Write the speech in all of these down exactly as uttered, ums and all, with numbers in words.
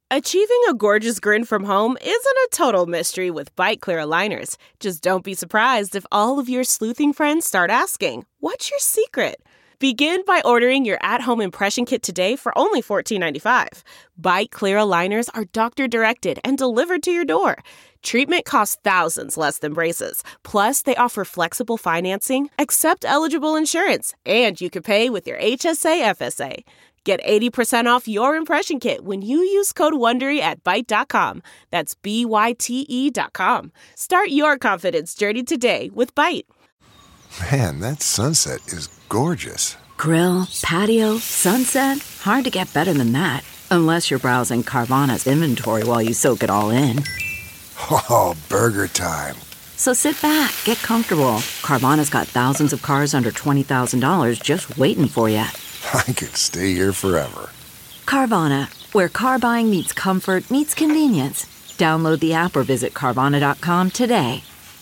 Achieving a gorgeous grin from home isn't a total mystery with Byte Clear aligners. Just don't be surprised if all of your sleuthing friends start asking, "What's your secret?" Begin by ordering your at-home impression kit today for only fourteen ninety-five. Byte Clear aligners are doctor-directed and delivered to your door. Treatment costs thousands less than braces. Plus, they offer flexible financing, accept eligible insurance, and you can pay with your H S A F S A. Get eighty percent off your impression kit when you use code WONDERY at byte dot com. That's B Y T E dot com. Start your confidence journey today with Byte. Man, that sunset is gorgeous. Grill, patio, sunset. Hard to get better than that. Unless you're browsing Carvana's inventory while you soak it all in. Oh, burger time. So sit back, get comfortable. Carvana's got thousands of cars under twenty thousand dollars just waiting for you. I could stay here forever. Carvana, where car buying meets comfort, meets convenience. Download the app or visit Carvana dot com today.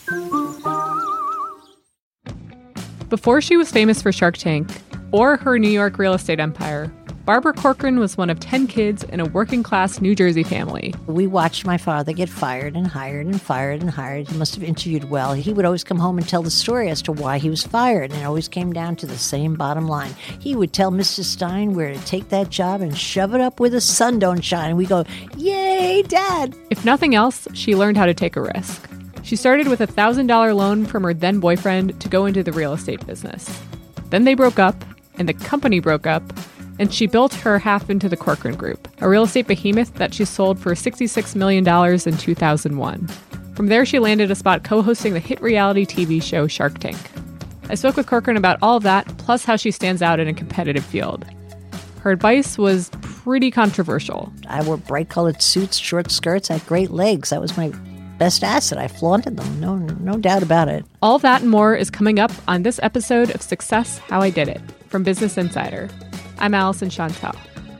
Before she was famous for Shark Tank or her New York real estate empire, Barbara Corcoran was one of ten kids in a working-class New Jersey family. We watched my father get fired and hired and fired and hired. He must have interviewed well. He would always come home and tell the story as to why he was fired, and it always came down to the same bottom line. He would tell Mister Stein where to take that job and shove it up where the sun don't shine. And we go, yay, Dad! If nothing else, she learned how to take a risk. She started with a one thousand dollars loan from her then-boyfriend to go into the real estate business. Then they broke up, and the company broke up, and she built her half into the Corcoran Group, a real estate behemoth that she sold for sixty-six million dollars in two thousad one. From there, she landed a spot co-hosting the hit reality T V show Shark Tank. I spoke with Corcoran about all of that, plus how she stands out in a competitive field. Her advice was pretty controversial. I wore bright-colored suits, short skirts, I had great legs. That was my best asset. I flaunted them, no, no doubt about it. All that and more is coming up on this episode of Success How I Did It from Business Insider. I'm Allison Chantal.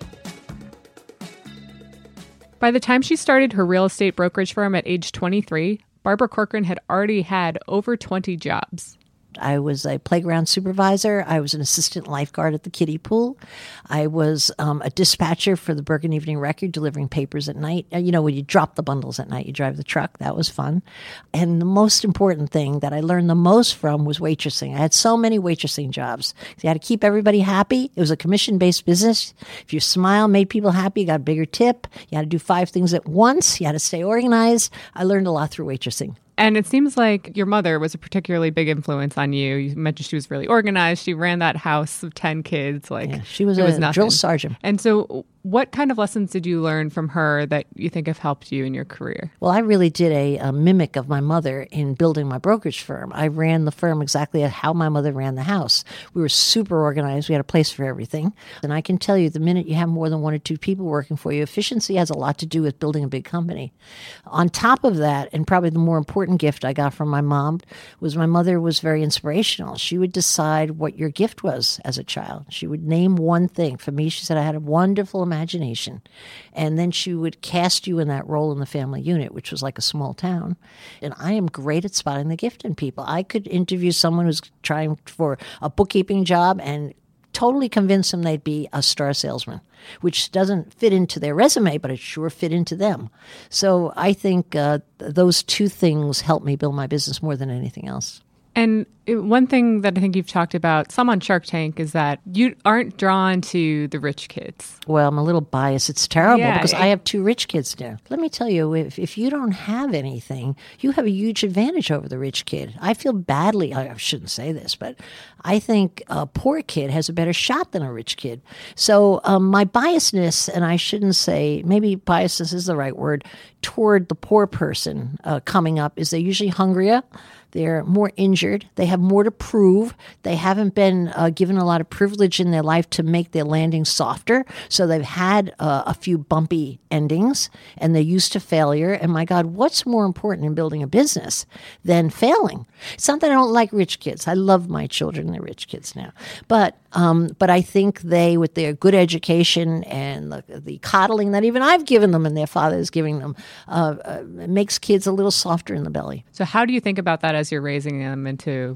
By the time she started her real estate brokerage firm at age twenty-three, Barbara Corcoran had already had over twenty jobs. I was a playground supervisor. I was an assistant lifeguard at the kiddie pool. I was um, a dispatcher for the Bergen Evening Record, delivering papers at night. You know, when you drop the bundles at night, you drive the truck. That was fun. And the most important thing that I learned the most from was waitressing. I had so many waitressing jobs. You had to keep everybody happy. It was a commission-based business. If your smile made people happy, you got a bigger tip. You had to do five things at once. You had to stay organized. I learned a lot through waitressing. And it seems like your mother was a particularly big influence on you. You mentioned she was really organized. She ran that house of ten kids. Like yeah, she was it a was nothing. drill sergeant. And so what kind of lessons did you learn from her that you think have helped you in your career? Well, I really did a, a mimic of my mother in building my brokerage firm. I ran the firm exactly how my mother ran the house. We were super organized. We had a place for everything. And I can tell you, the minute you have more than one or two people working for you, efficiency has a lot to do with building a big company. On top of that, and probably the more important gift I got from my mom, was my mother was very inspirational. She would decide what your gift was as a child. She would name one thing. For me, she said I had a wonderful imagination. And then she would cast you in that role in the family unit, which was like a small town. And I am great at spotting the gift in people. I could interview someone who's trying for a bookkeeping job and totally convince them they'd be a star salesman, which doesn't fit into their resume, but it sure fit into them. So I think uh, th- those two things helped me build my business more than anything else. And one thing that I think you've talked about some on Shark Tank is that you aren't drawn to the rich kids. Well, I'm a little biased. It's terrible yeah, because it, I have two rich kids now. Let me tell you, if, if you don't have anything, you have a huge advantage over the rich kid. I feel badly. I shouldn't say this, but I think a poor kid has a better shot than a rich kid. So um, my biasness, and I shouldn't say, maybe biasness is the right word, toward the poor person uh, coming up is they're usually hungrier. They're more injured. They have more to prove. They haven't been uh, given a lot of privilege in their life to make their landing softer. So they've had uh, a few bumpy endings, and they're used to failure. And my God, what's more important in building a business than failing? It's not that I don't like rich kids. I love my children. They're rich kids now. But um, but I think they, with their good education and the, the coddling that even I've given them and their father is giving them, uh, uh, makes kids a little softer in the belly. So how do you think about that as you're raising them into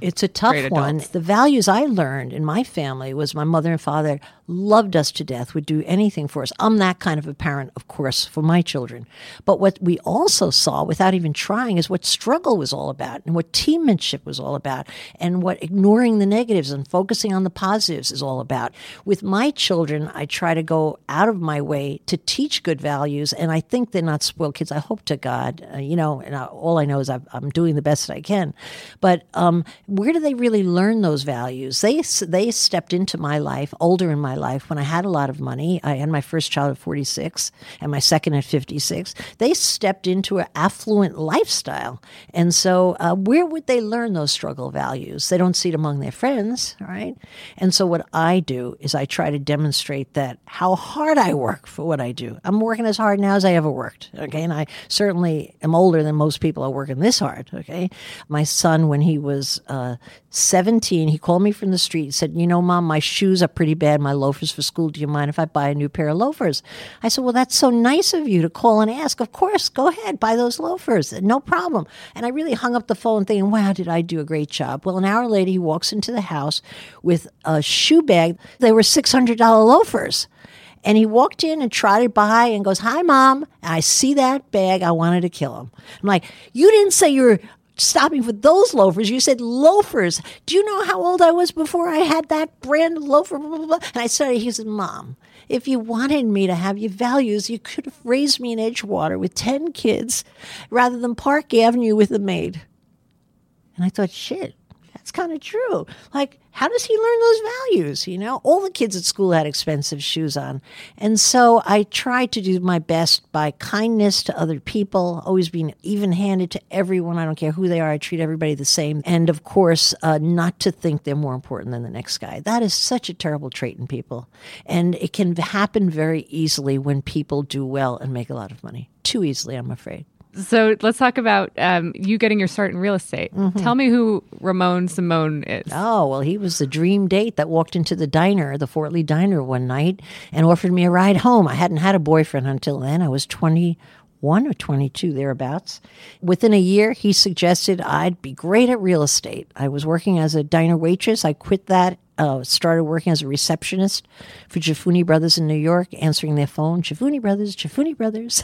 It's a tough great one. adults. The values I learned in my family was my mother and father loved us to death, would do anything for us. I'm that kind of a parent, of course, for my children. But what we also saw, without even trying, is what struggle was all about and what teammanship was all about and what ignoring the negatives and focusing on the positives is all about. With my children, I try to go out of my way to teach good values, and I think they're not spoiled kids. I hope to God, uh, you know, and I, all I know is I've, I'm doing the best I can. But um, where do they really learn those values? They they stepped into my life, older in my life, when I had a lot of money. I had my first child at forty-six and my second at fifty-six. They stepped into an affluent lifestyle. And so uh, where would they learn those struggle values? They don't see it among their friends, right? And so what I do is I try to demonstrate that how hard I work for what I do. I'm working as hard now as I ever worked, okay? And I certainly am older than most people are working this hard, okay? My son, when he was uh, seventeen, he called me from the street and said, you know, Mom, my shoes are pretty bad, my loafers for school. Do you mind if I buy a new pair of loafers? I said, well, that's so nice of you to call and ask. Of course, go ahead, buy those loafers. No problem. And I really hung up the phone thinking, wow, did I do a great job? Well, an hour later, he walks into the house with a shoe bag. They were six hundred dollars loafers. And he walked in and trotted by and goes, hi, Mom. And I see that bag. I wanted to kill him. I'm like, you didn't say you were stopping for those loafers. You said loafers. Do you know how old I was before I had that brand loafer? Blah, blah, blah. And I started, he said, Mom, if you wanted me to have your values, you could have raised me in Edgewater with ten kids rather than Park Avenue with a maid. And I thought, shit, that's kind of true. Like, how does he learn those values? You know, all the kids at school had expensive shoes on. And so I tried to do my best by kindness to other people, always being even-handed to everyone. I don't care who they are. I treat everybody the same. And of course, uh, not to think they're more important than the next guy. That is such a terrible trait in people. And it can happen very easily when people do well and make a lot of money. Too easily, I'm afraid. So let's talk about um, you getting your start in real estate. Mm-hmm. Tell me who Ramon Simone is. Oh, well, he was the dream date that walked into the diner, the Fort Lee Diner one night and offered me a ride home. I hadn't had a boyfriend until then. I was twenty-one or twenty-two, thereabouts. Within a year, he suggested I'd be great at real estate. I was working as a diner waitress. I quit that. Uh, started working as a receptionist for Giafuni Brothers in New York, answering their phone, Giafuni Brothers, Giafuni Brothers.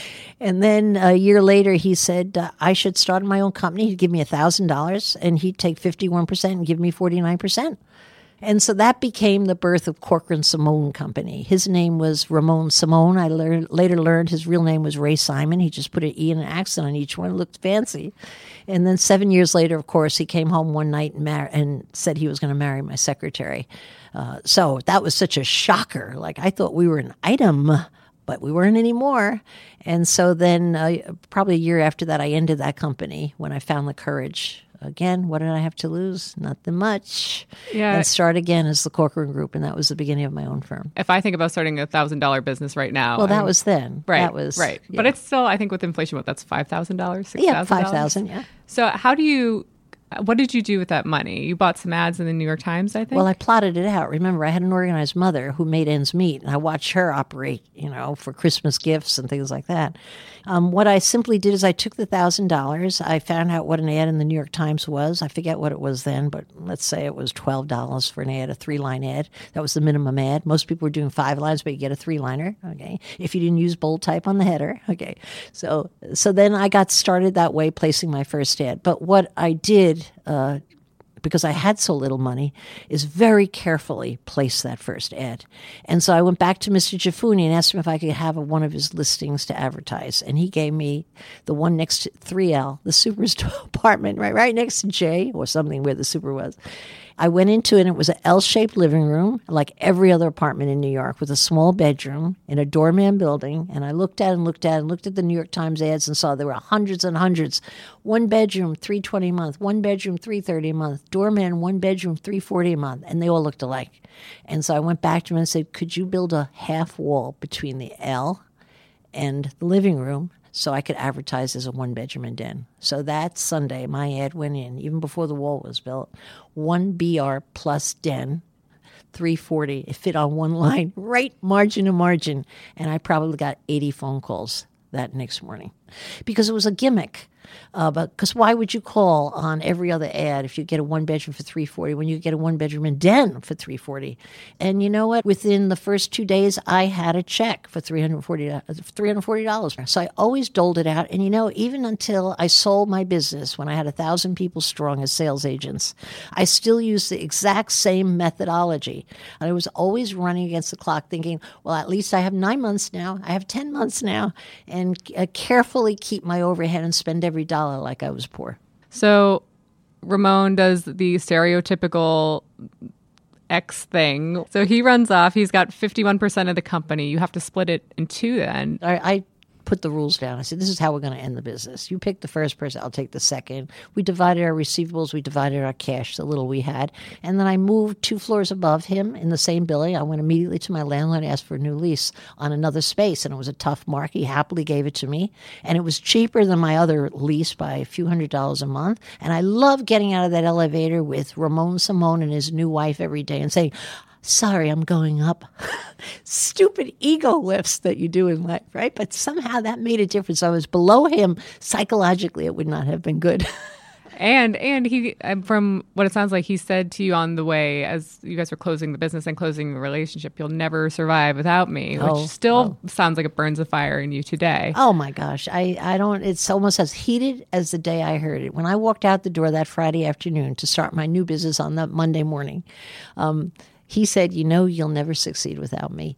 And then a year later, he said, uh, I should start my own company. He'd give me one thousand dollars, and he'd take fifty-one percent and give me forty-nine percent. And so that became the birth of Corcoran Simone Company. His name was Ramon Simone. I lear- later learned his real name was Ray Simon. He just put an E and an accent on each one. It looked fancy. And then seven years later, of course, he came home one night and, mar- and said he was going to marry my secretary. Uh, so that was such a shocker. Like, I thought we were an item, but we weren't anymore. And so then uh, probably a year after that, I ended that company when I found the courage. Again, what did I have to lose? Nothing much. Yeah. And start again as the Corcoran Group, and that was the beginning of my own firm. If I think about starting a thousand dollar business right now, well, that I'm, was then. Right, that was right. Yeah. But it's still, I think, with inflation, what that's five thousand dollars, six yeah, thousand five thousand. Yeah. So how do you? What did you do with that money? You bought some ads in the New York Times, I think? Well, I plotted it out. Remember, I had an organized mother who made ends meet, and I watched her operate, you know, for Christmas gifts and things like that. Um, what I simply did is I took the one thousand dollars. I found out what an ad in the New York Times was. I forget what it was then, but let's say it was twelve dollars for an ad, a three-line ad. That was the minimum ad. Most people were doing five lines, but you get a three-liner, okay, if you didn't use bold type on the header, okay. So, so then I got started that way, placing my first ad. But what I did... Uh, because I had so little money, is very carefully place that first ad. And so I went back to Mister Giafuni and asked him if I could have a, one of his listings to advertise. And he gave me the one next to three L, the super's apartment, right, right next to J, or something where the super was. I went into it, and it was an L-shaped living room, like every other apartment in New York, with a small bedroom in a doorman building. And I looked at and looked at and looked at the New York Times ads and saw there were hundreds and hundreds. One bedroom, three hundred twenty dollars a month. One bedroom, three hundred thirty dollars a month. Doorman, one bedroom, three hundred forty dollars a month. And they all looked alike. And so I went back to him and said, could you build a half wall between the L and the living room, so I could advertise as a one-bedroom and den? So that Sunday, my ad went in, even before the wall was built. One B R plus den, three hundred forty dollars. It fit on one line, right margin to margin. And I probably got eighty phone calls that next morning because it was a gimmick. Uh, but because why would you call on every other ad if you get a one bedroom for three forty when you get a one bedroom in den for three forty? And you know what? Within the first two days, I had a check for three hundred forty dollars. So I always doled it out. And you know, even until I sold my business, when I had a thousand people strong as sales agents, I still used the exact same methodology. And I was always running against the clock, thinking, well, at least I have nine months now. I have ten months now, and uh, carefully keep my overhead and spend every dollar like I was poor. So Ramon does the stereotypical X thing. So he runs off. He's got fifty-one percent of the company. You have to split it in two then. I, I put the rules down. I said, this is how we're going to end the business. You pick the first person, I'll take the second. We divided our receivables. We divided our cash, the little we had. And then I moved two floors above him in the same building. I went immediately to my landlord, asked for a new lease on another space. And it was a tough mark. He happily gave it to me. And it was cheaper than my other lease by a few hundred dollars a month. And I love getting out of that elevator with Ramon Simone and his new wife every day and saying, sorry, I'm going up. Stupid ego lifts that you do in life, right? But somehow that made a difference. I was below him. Psychologically, it would not have been good. And and he, from what it sounds like, he said to you on the way, as you guys were closing the business and closing the relationship, you'll never survive without me, which Oh, still oh. sounds like it burns a fire in you today. Oh my gosh. I, I don't, it's almost as heated as the day I heard it. When I walked out the door that Friday afternoon to start my new business on that Monday morning, um, he said, you know, you'll never succeed without me.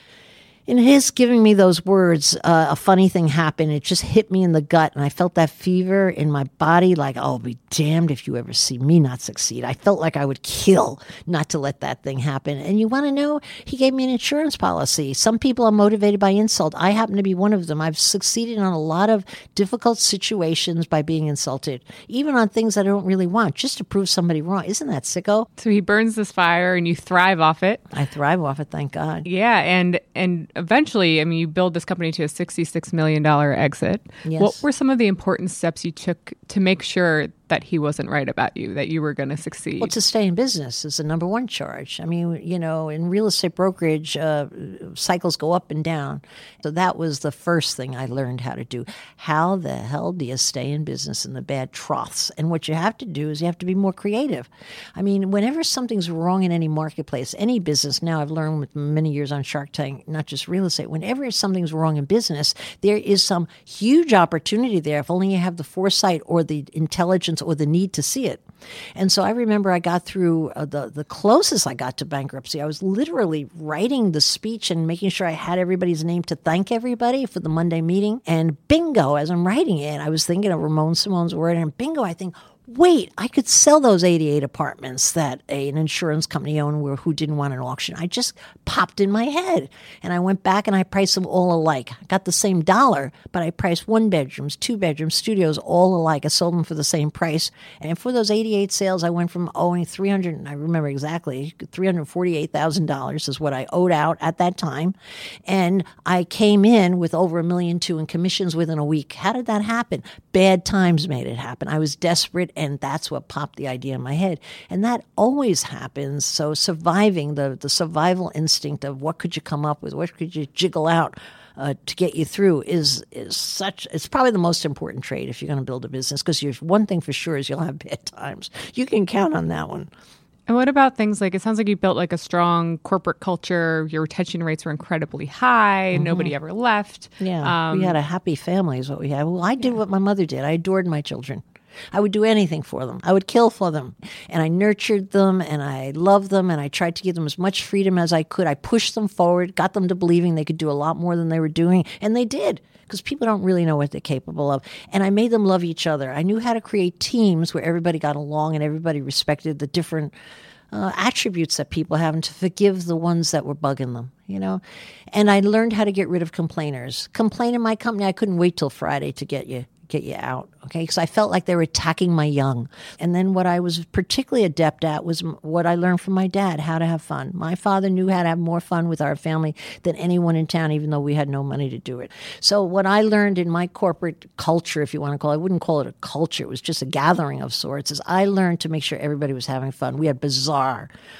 In his giving me those words, uh, a funny thing happened. It just hit me in the gut, and I felt that fever in my body, like, oh, I'll be damned if you ever see me not succeed. I felt like I would kill not to let that thing happen. And you want to know, he gave me an insurance policy. Some people are motivated by insult. I happen to be one of them. I've succeeded on a lot of difficult situations by being insulted, even on things I don't really want, just to prove somebody wrong. Isn't that sicko? So he burns this fire and you thrive off it. I thrive off it, thank God. Yeah, and and eventually, I mean, you build this company to a sixty-six million dollars exit. Yes. What were some of the important steps you took to make sure that he wasn't right about you, that you were going to succeed? Well, to stay in business is the number one charge. I mean, you know, in real estate brokerage, uh, cycles go up and down. So that was the first thing I learned how to do. How the hell do you stay in business in the bad troughs? And what you have to do is you have to be more creative. I mean, whenever something's wrong in any marketplace, any business, now I've learned with many years on Shark Tank, not just real estate, whenever something's wrong in business, there is some huge opportunity there if only you have the foresight or the intelligence or the need to see it. And so I remember I got through uh, the, the closest I got to bankruptcy. I was literally writing the speech and making sure I had everybody's name to thank everybody for the Monday meeting. And bingo, as I'm writing it, I was thinking of Ramon Simone's word, and bingo, I think, wait, I could sell those eighty-eight apartments that a, an insurance company owned where, who didn't want an auction. I just popped in my head. And I went back and I priced them all alike. I got the same dollar, but I priced one bedrooms, two bedrooms, studios all alike. I sold them for the same price. And for those eighty-eight sales, I went from owing three hundred, I remember exactly, three hundred forty-eight thousand dollars is what I owed out at that time. And I came in with over a million two in commissions within a week. How did that happen? Bad times made it happen. I was desperate. And that's what popped the idea in my head. And that always happens. So surviving, the, the survival instinct of what could you come up with, what could you jiggle out uh, to get you through is is such, it's probably the most important trait if you're going to build a business, because one thing for sure is you'll have bad times. You can count on that one. And what about things like, it sounds like you built like a strong corporate culture. Your retention rates were incredibly high. Mm-hmm. Nobody ever left. Yeah, Um, we had a happy family is what we had. Well, I did what my mother did. I adored my children. I would do anything for them. I would kill for them. And I nurtured them and I loved them and I tried to give them as much freedom as I could. I pushed them forward, got them to believing they could do a lot more than they were doing. And they did, because people don't really know what they're capable of. And I made them love each other. I knew how to create teams where everybody got along and everybody respected the different uh, attributes that people have, and to forgive the ones that were bugging them, you know. And I learned how to get rid of complainers. Complain in my company, I couldn't wait till Friday to get you. get you out, okay? Because I felt like they were attacking my young. And then what I was particularly adept at was what I learned from my dad, how to have fun. My father knew how to have more fun with our family than anyone in town, even though we had no money to do it. So what I learned in my corporate culture, if you want to call it, I wouldn't call it a culture, it was just a gathering of sorts, is I learned to make sure everybody was having fun. We had bizarre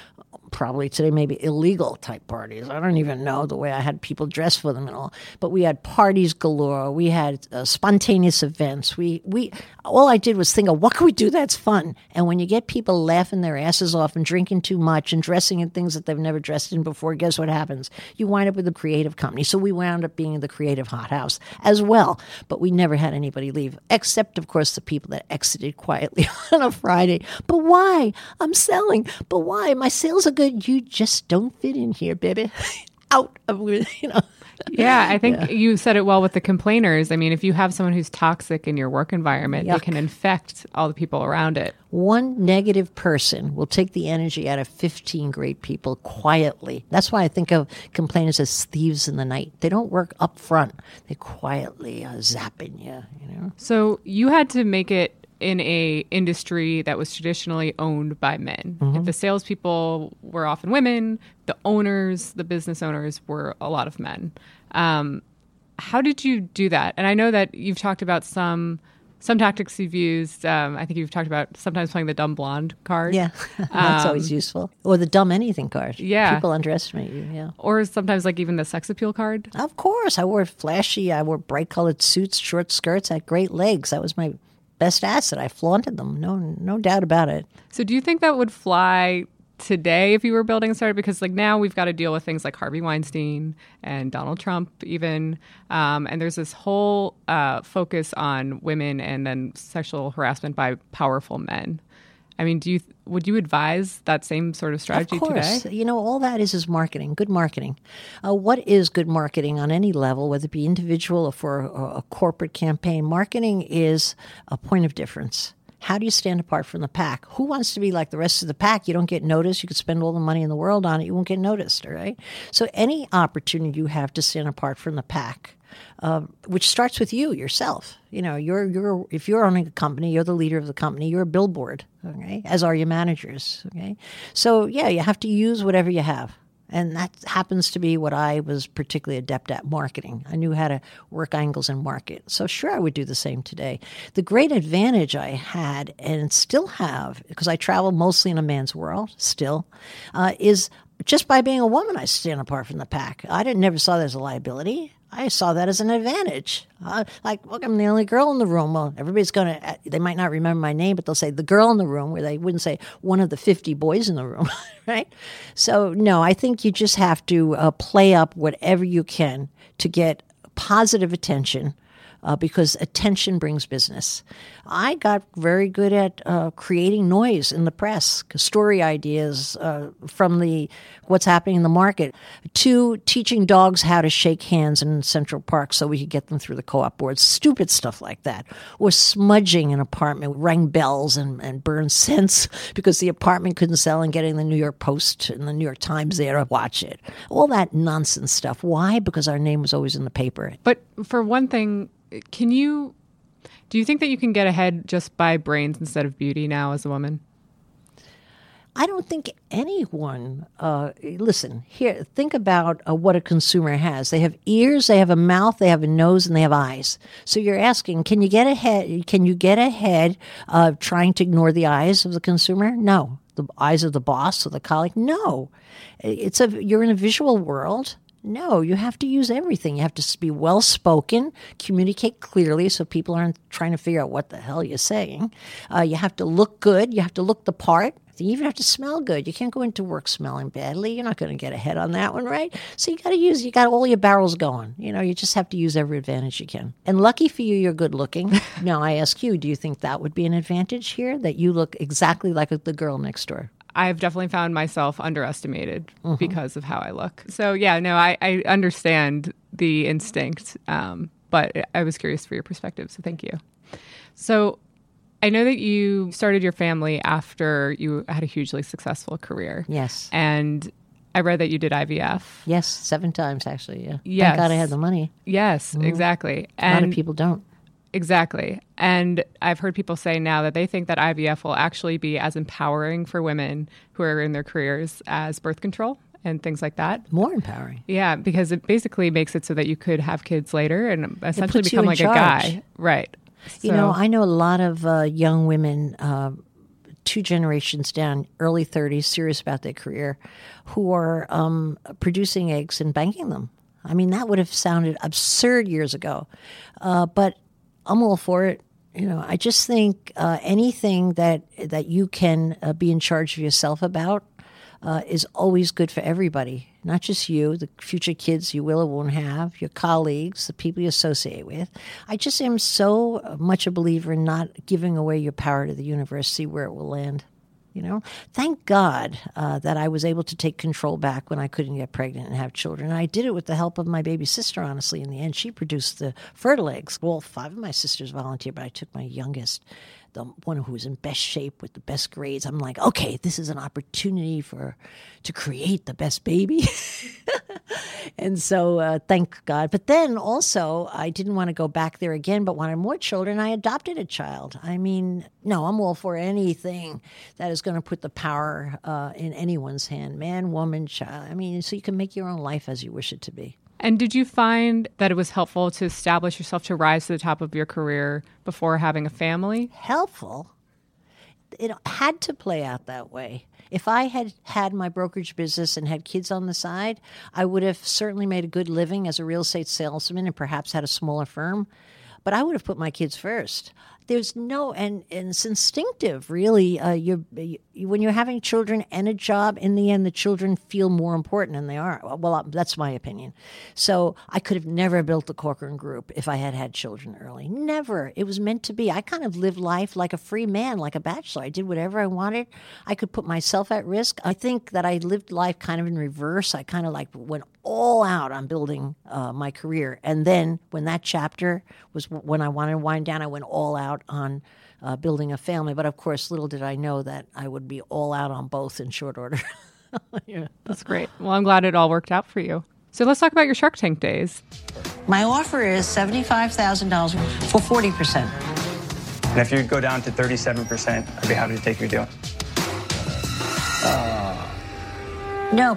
probably today maybe illegal type parties. I don't even know the way I had people dress for them and all. But we had parties galore. We had uh, spontaneous events. We we all I did was think of what can we do that's fun. And when you get people laughing their asses off and drinking too much and dressing in things that they've never dressed in before, guess what happens? You wind up with a creative company. So we wound up being the creative hothouse as well. But we never had anybody leave, except of course the people that exited quietly on a Friday. But why? I'm selling. But why? My sales are good. You just don't fit in here, baby. Out of, you know. Yeah, I think Yeah. you said it well with the complainers. I mean, if you have someone who's toxic in your work environment, Yuck. they can infect all the people around it. One negative person will take the energy out of fifteen great people quietly. That's why I think of complainers as thieves in the night. They don't work up front. They quietly uh, zapping you, you know. So you had to make it in a industry that was traditionally owned by men. Mm-hmm. If the salespeople were often women, the owners, the business owners were a lot of men. Um, how did you do that? And I know that you've talked about some some tactics you've used. Um, I think you've talked about sometimes playing the dumb blonde card. Yeah, that's Um, always useful. Or the dumb anything card. Yeah. People underestimate you, yeah. Or sometimes like even the sex appeal card. Of course. I wore flashy, I wore bright colored suits, short skirts, I had great legs. That was my best asset. I flaunted them. No no doubt about it. So do you think that would fly today if you were building a startup? Because like now we've got to deal with things like Harvey Weinstein and Donald Trump even. Um, and there's this whole uh, focus on women and then sexual harassment by powerful men. I mean, do you would you advise that same sort of strategy Of course. today? You know, all that is is marketing, good marketing. Uh, what is good marketing on any level, whether it be individual or for a, a corporate campaign? Marketing is a point of difference. How do you stand apart from the pack? Who wants to be like the rest of the pack? You don't get noticed. You could spend all the money in the world on it. You won't get noticed, all right? So any opportunity you have to stand apart from the pack, uh, which starts with you, yourself. You know, you're you're if you're owning a company, you're the leader of the company. You're a billboard, okay? As are your managers, okay? So, yeah, you have to use whatever you have. And that happens to be what I was particularly adept at, marketing. I knew how to work angles and market. So sure, I would do the same today. The great advantage I had and still have, because I travel mostly in a man's world still, uh, is just by being a woman, I stand apart from the pack. I didn't never saw that as a liability. I saw that as an advantage. Uh, like, look, I'm the only girl in the room. Well, everybody's going to, they might not remember my name, but they'll say the girl in the room, where they wouldn't say one of the fifty boys in the room, right? So, no, I think you just have to uh, play up whatever you can to get positive attention. Uh, because attention brings business. I got very good at uh, creating noise in the press, story ideas uh, from the what's happening in the market, to teaching dogs how to shake hands in Central Park so we could get them through the co-op boards, stupid stuff like that, or smudging an apartment, rang bells and, and burn scents because the apartment couldn't sell, and getting the New York Post and the New York Times there to watch it. All that nonsense stuff. Why? Because our name was always in the paper. But for one thing, can you, do you think that you can get ahead just by brains instead of beauty now as a woman? I don't think anyone, uh, listen, here, think about uh, what a consumer has. They have ears, they have a mouth, they have a nose, and they have eyes. So you're asking, can you get ahead, can you get ahead of trying to ignore the eyes of the consumer? No. The eyes of the boss or the colleague? No. It's a, you're in a visual world. No, you have to use everything. You have to be well-spoken, communicate clearly so people aren't trying to figure out what the hell you're saying. Uh, you have to look good. You have to look the part. You even have to smell good. You can't go into work smelling badly. You're not going to get ahead on that one, right? So you got to use, you got all your barrels going. You know, you just have to use every advantage you can. And lucky for you, you're good looking. Now, I ask you, do you think that would be an advantage here, that you look exactly like the girl next door? I've definitely found myself underestimated mm-hmm. because of how I look. So yeah, no, I, I understand the instinct, um, but I was curious for your perspective, so thank you. So I know that you started your family after you had a hugely successful career. Yes. And I read that you did I V F. Yes, seven times actually, yeah. Yes. Thank God I had the money. Yes, mm-hmm. exactly. And a lot of people don't. Exactly. And I've heard people say now that they think that I V F will actually be as empowering for women who are in their careers as birth control and things like that. More empowering. Yeah, because it basically makes it so that you could have kids later and essentially puts you become in like charge. a guy. Right. You So, know, I know a lot of uh, young women uh, two generations down, early thirties, serious about their career, who are um, producing eggs and banking them. I mean, that would have sounded absurd years ago, uh, but I'm all for it. You know, I just think uh, anything that that you can uh, be in charge of yourself about uh, is always good for everybody, not just you, the future kids you will or won't have, your colleagues, the people you associate with. I just am so much a believer in not giving away your power to the universe, see where it will land. You know, thank God uh, that I was able to take control back when I couldn't get pregnant and have children. And I did it with the help of my baby sister, honestly. In the end, she produced the fertile eggs. Well, five of my sisters volunteered, but I took my youngest, the one who was in best shape with the best grades. I'm like, okay, this is an opportunity for to create the best baby. And so uh, thank God. But then also, I didn't want to go back there again, but wanted more children. I adopted a child. I mean, no, I'm all for anything that is going to put the power uh, in anyone's hand, man, woman, child. I mean, so you can make your own life as you wish it to be. And did you find that it was helpful to establish yourself to rise to the top of your career before having a family? Helpful? It had to play out that way. If I had had my brokerage business and had kids on the side, I would have certainly made a good living as a real estate salesman and perhaps had a smaller firm. But I would have put my kids first. There's no, and, and it's instinctive, really. Uh, you're, you, when you're having children and a job, in the end, the children feel more important than they are. Well, that's my opinion. So I could have never built the Corcoran Group if I had had children early. Never. It was meant to be. I kind of lived life like a free man, like a bachelor. I did whatever I wanted. I could put myself at risk. I think that I lived life kind of in reverse. I kind of like went all out on building uh, my career. And then when that chapter was when I wanted to wind down, I went all out on uh, building a family. But of course, little did I know that I would be all out on both in short order. Yeah. That's great. Well, I'm glad it all worked out for you. So let's talk about your Shark Tank days. My offer is seventy-five thousand dollars for forty percent. And if you go down to thirty-seven percent, I'd be happy to take your deal. Uh, no.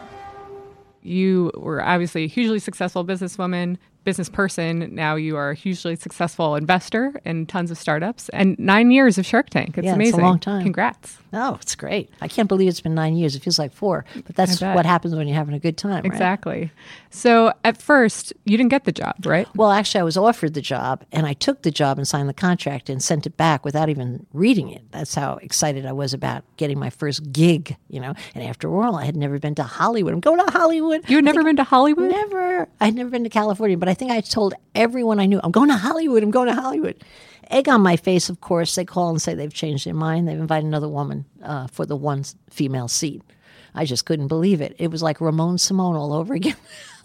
You were obviously a hugely successful businesswoman, business person. Now you are a hugely successful investor in tons of startups. And nine years of Shark Tank. It's yeah, amazing. It's a long time. Congrats. Oh, it's great. I can't believe it's been nine years. It feels like four. But that's what happens when you're having a good time, right? Exactly. So at first, you didn't get the job, right? Well, actually, I was offered the job, and I took the job and signed the contract and sent it back without even reading it. That's how excited I was about getting my first gig, you know. And after all, I had never been to Hollywood. I'm going to Hollywood. You had never been to Hollywood? Never. I had never been to California, but I think I told everyone I knew, I'm going to Hollywood. I'm going to Hollywood. Egg on my face, of course. They call and say they've changed their mind. They've invited another woman uh, for the one female seat. I just couldn't believe it. It was like Ramon Simone all over again.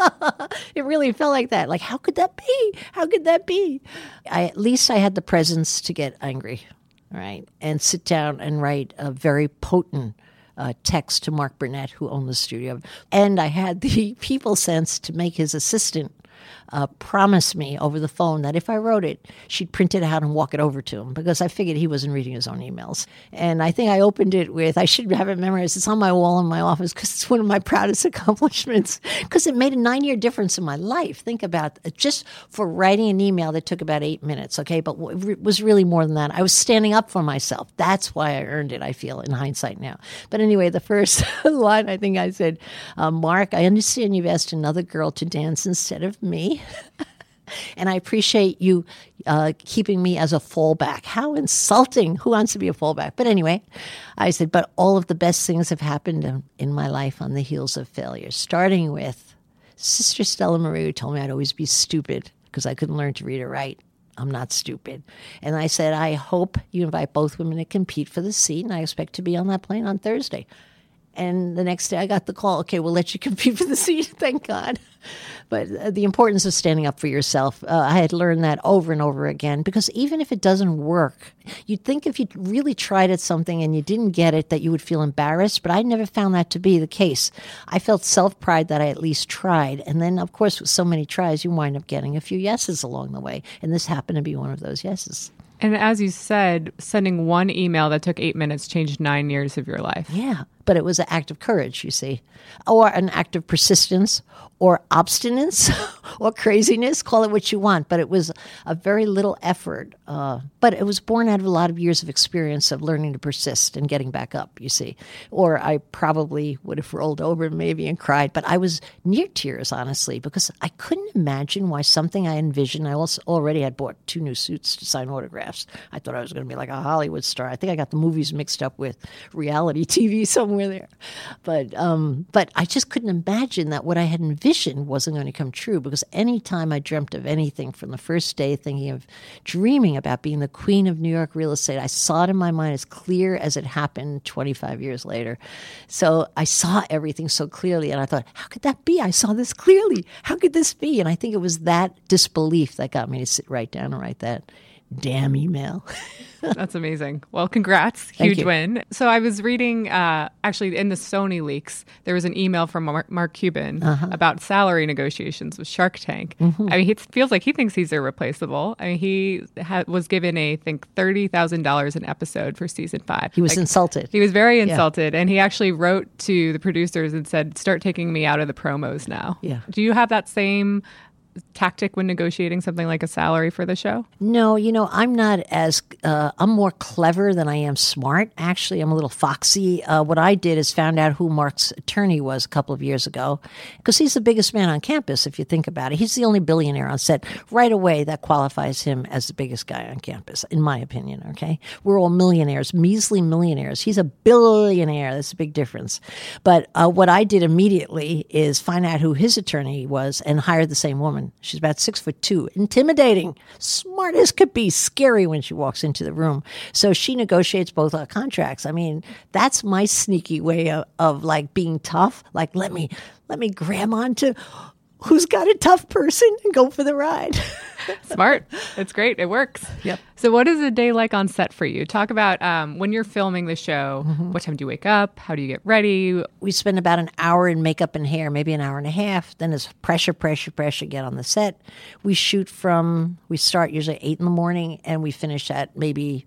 It really felt like that. Like, how could that be? How could that be? I, at least I had the presence to get angry, right? And sit down and write a very potent uh, text to Mark Burnett, who owned the studio. And I had the people sense to make his assistant Uh, promised me over the phone that if I wrote it, she'd print it out and walk it over to him, because I figured he wasn't reading his own emails. And I think I opened it with, I should have it memorized, it's on my wall in my office because it's one of my proudest accomplishments, because it made a nine-year difference in my life. Think about it, just for writing an email that took about eight minutes, okay? But it was really more than that. I was standing up for myself. That's why I earned it, I feel, in hindsight now. But anyway, the first line, I think I said, uh, Mark, I understand you've asked another girl to dance instead of me. And I appreciate you uh, keeping me as a fallback. How insulting. Who wants to be a fallback? But anyway, I said, but all of the best things have happened in, in my life on the heels of failure, starting with Sister Stella Marie, who told me I'd always be stupid because I couldn't learn to read or write. I'm not stupid. And I said, I hope you invite both women to compete for the seat, and I expect to be on that plane on Thursday. And the next day I got the call, okay, we'll let you compete for the seat, thank God. But uh, the importance of standing up for yourself, uh, I had learned that over and over again, because even if it doesn't work, you'd think if you really tried at something and you didn't get it that you would feel embarrassed, but I never found that to be the case. I felt self-pride that I at least tried. And then, of course, with so many tries, you wind up getting a few yeses along the way. And this happened to be one of those yeses. And as you said, sending one email that took eight minutes changed nine years of your life. Yeah. but it was an act of courage, you see, or an act of persistence or obstinance or craziness, call it what you want. But it was a very little effort. Uh, but it was born out of a lot of years of experience of learning to persist and getting back up, you see. Or I probably would have rolled over maybe and cried. But I was near tears, honestly, because I couldn't imagine why something I envisioned. I also already had bought two new suits to sign autographs. I thought I was going to be like a Hollywood star. I think I got the movies mixed up with reality T V somewhere there. But, um, but I just couldn't imagine that what I had envisioned wasn't going to come true, because any time I dreamt of anything from the first day, thinking of dreaming about being the queen of New York real estate, I saw it in my mind as clear as it happened twenty-five years later. So I saw everything so clearly, and I thought, how could that be? I saw this clearly. How could this be? And I think it was that disbelief that got me to sit right down and write that damn email. That's amazing. Well, congrats. Huge win. So I was reading, uh, actually, in the Sony leaks, there was an email from Mark, Mark Cuban uh-huh. about salary negotiations with Shark Tank. Mm-hmm. I mean, he feels like he thinks he's irreplaceable. I mean, he ha- was given, a, I think, thirty thousand dollars an episode for season five. He was like, insulted. He was very insulted. Yeah. And he actually wrote to the producers and said, start taking me out of the promos now. Yeah. Do you have that same tactic when negotiating something like a salary for the show? No, you know, I'm not as, uh, I'm more clever than I am smart. Actually, I'm a little foxy. Uh, what I did is found out who Mark's attorney was a couple of years ago, because he's the biggest man on campus, if you think about it. He's the only billionaire on set. Right away, that qualifies him as the biggest guy on campus, in my opinion, okay? We're all millionaires, measly millionaires. He's a billionaire. That's a big difference. But uh, what I did immediately is find out who his attorney was and hired the same woman. She's about six foot two, intimidating, smart as could be, scary when she walks into the room. So she negotiates both our contracts. I mean, that's my sneaky way of, of like being tough. Like, let me, let me grab onto who's got a tough person and go for the ride. Smart. It's great. It works. Yep. So what is a day like on set for you? Talk about um, when you're filming the show, mm-hmm. what time do you wake up? How do you get ready? We spend about an hour in makeup and hair, maybe an hour and a half. Then it's pressure, pressure, pressure, get on the set. We shoot from, we start usually eight in the morning and we finish at maybe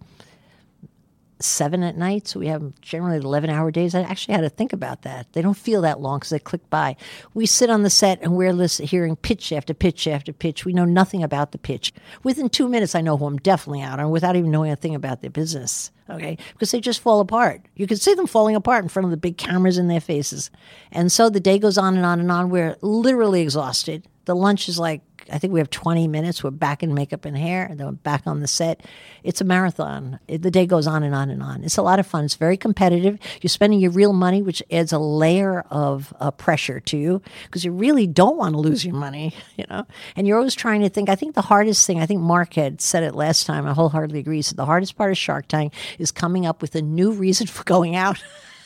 seven at night. So we have generally eleven-hour days. I actually had to think about that. They don't feel that long because they click by. We sit on the set and we're listening, hearing pitch after pitch after pitch. We know nothing about the pitch. Within two minutes, I know who I'm definitely out on without even knowing a thing about their business, okay? Because they just fall apart. You can see them falling apart in front of the big cameras in their faces. And so the day goes on and on and on. We're literally exhausted. The lunch is like, I think we have twenty minutes. We're back in makeup and hair, and then we're back on the set. It's a marathon. It, the day goes on and on and on. It's a lot of fun. It's very competitive. You're spending your real money, which adds a layer of uh, pressure to you because you really don't want to lose your money, you know. And you're always trying to think. I think the hardest thing, I think Mark had said it last time, I wholeheartedly agree. He said the hardest part of Shark Tank is coming up with a new reason for going out.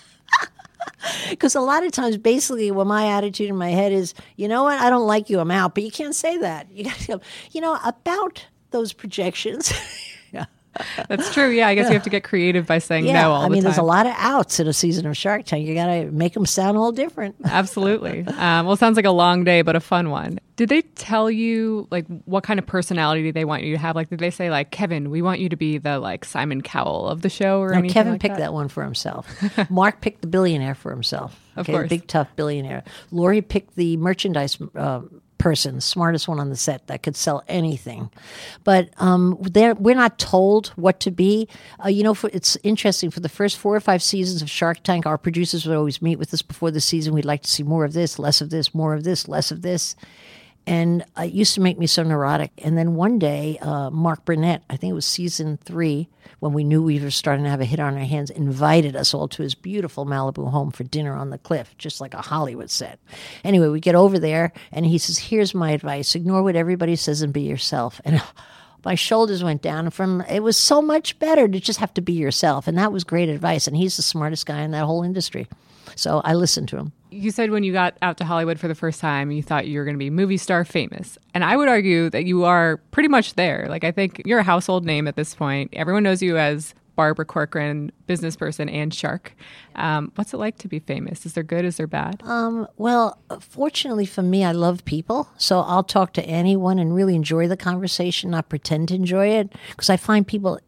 Because a lot of times, basically, what my attitude in my head is, you know what, I don't like you, I'm out. But you can't say that. You got to go, you know, about those projections. Yeah. That's true. Yeah, I guess yeah. you have to get creative by saying yeah, no all I the mean, time. there's a lot of outs in a season of Shark Tank. You got to make them sound a little different. Absolutely. Um, well, it sounds like a long day, but a fun one. Did they tell you, like, what kind of personality do they want you to have? Like, did they say, like, Kevin, we want you to be the, like, Simon Cowell of the show or no, anything Kevin like picked that? that one for himself. Mark picked the billionaire for himself. Of okay, course. The big, tough billionaire. Lori picked the merchandise uh, person, smartest one on the set that could sell anything. But um, we're not told what to be. Uh, you know, for, it's interesting. For the first four or five seasons of Shark Tank, our producers would always meet with us before the season. We'd like to see more of this, less of this, more of this, less of this. And it used to make me so neurotic. And then one day, uh, Mark Burnett, I think it was season three, when we knew we were starting to have a hit on our hands, invited us all to his beautiful Malibu home for dinner on the cliff, just like a Hollywood set. Anyway, we get over there, and he says, here's my advice. Ignore what everybody says and be yourself. And my shoulders went down. From it was so much better to just have to be yourself. And that was great advice. And he's the smartest guy in that whole industry. So I listened to him. You said when you got out to Hollywood for the first time, you thought you were going to be movie star famous. And I would argue that you are pretty much there. Like, I think you're a household name at this point. Everyone knows you as Barbara Corcoran, business person and shark. Um, what's it like to be famous? Is there good? Is there bad? Um, well, fortunately for me, I love people. So I'll talk to anyone and really enjoy the conversation, not pretend to enjoy it. Because I find people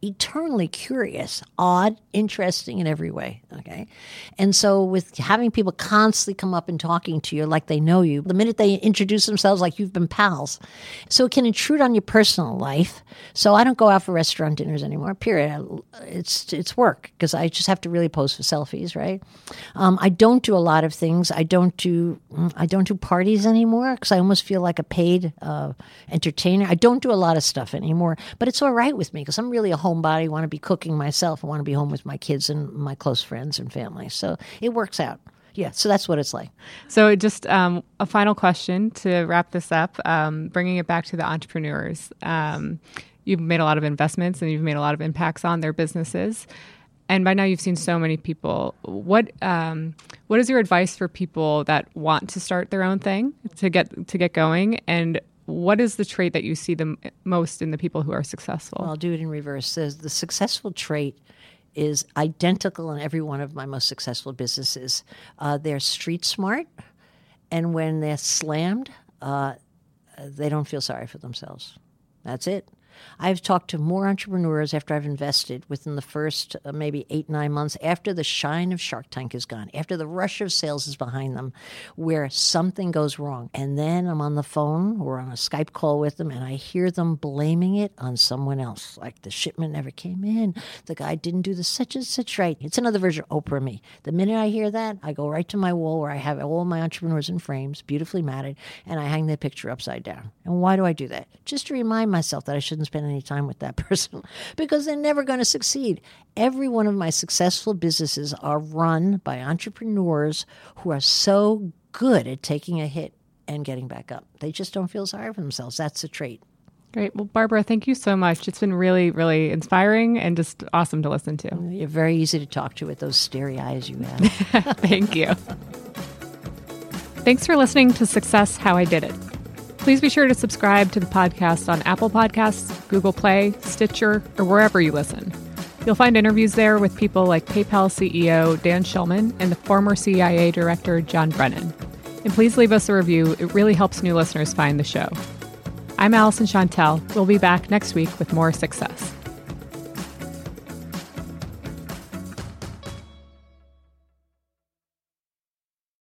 eternally curious, odd, interesting in every way, okay? And so with having people constantly come up and talking to you like they know you, the minute they introduce themselves like you've been pals, so it can intrude on your personal life. So I don't go out for restaurant dinners anymore, period. It's it's work because I just have to really pose for selfies, right? Um, I don't do a lot of things. I don't do I don't do parties anymore because I almost feel like a paid uh, entertainer. I don't do a lot of stuff anymore, but it's all right with me because I'm really a homebody. I want to be cooking myself. I want to be home with my kids and my close friends and family. So it works out. Yeah, so that's what it's like. So just um, a final question to wrap this up, um, bringing it back to the entrepreneurs. Um, you've made a lot of investments and you've made a lot of impacts on their businesses. And by now you've seen so many people. What um, what is your advice for people that want to start their own thing to get to get going? And what is the trait that you see the most in the people who are successful? Well, I'll do it in reverse. The, the successful trait is identical in every one of my most successful businesses. Uh, they're street smart, and when they're slammed, uh, they don't feel sorry for themselves. That's it. I've talked to more entrepreneurs after I've invested within the first uh, maybe eight, nine months after the shine of Shark Tank is gone, after the rush of sales is behind them, where something goes wrong. And then I'm on the phone or on a Skype call with them, and I hear them blaming it on someone else. Like the shipment never came in, the guy didn't do the such and such right. It's another version of Oprah me. The minute I hear that, I go right to my wall where I have all my entrepreneurs in frames, beautifully matted, and I hang their picture upside down. And why do I do that? Just to remind myself that I shouldn't spend any time with that person because they're never going to succeed. Every one of my successful businesses are run by entrepreneurs who are so good at taking a hit and getting back up. They just don't feel sorry for themselves. That's a trait. Great. Well, Barbara, thank you so much. It's been really, really inspiring and just awesome to listen to. You're very easy to talk to with those starry eyes you have. Thank you. Thanks for listening to Success How I Did It. Please be sure to subscribe to the podcast on Apple Podcasts, Google Play, Stitcher, or wherever you listen. You'll find interviews there with people like PayPal C E O Dan Schulman and the former C I A director John Brennan. And please leave us a review. It really helps new listeners find the show. I'm Allison Chantel. We'll be back next week with more success.